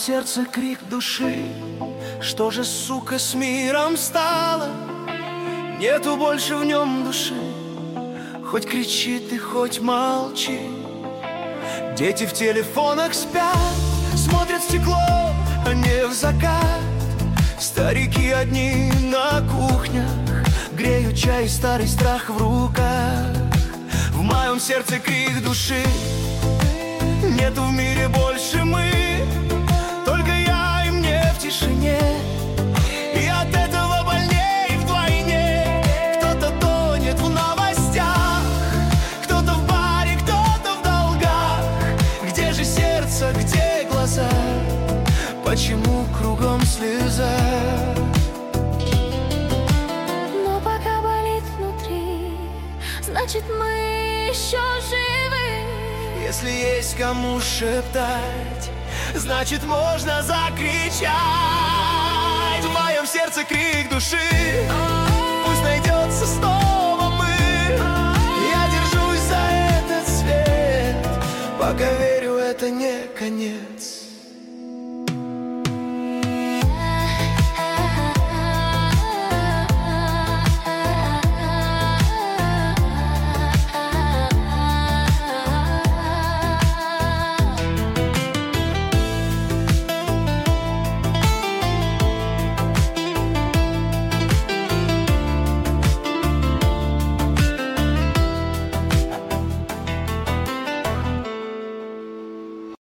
сердце крик души. Что же, сука, с миром стало? Нету больше в нем души. Хоть кричи ты, хоть молчи. Дети в телефонах спят, смотрят в стекло, а не в закат. Старики одни на кухнях греют чай и старый страх в руках. В моем сердце крик души. Нету в мире больше мы, только я и мне в тишине. И от этого больней вдвойне. Кто-то тонет в новостях, кто-то в баре, кто-то в долгах. Где же сердце, где глаза? Почему кругом слеза? Но пока болит внутри, значит мы еще живы. Если есть кому шептать, значит можно закричать. В моем сердце крик души. Пусть найдется снова мы. Я держусь за этот свет, пока верю, это не конец.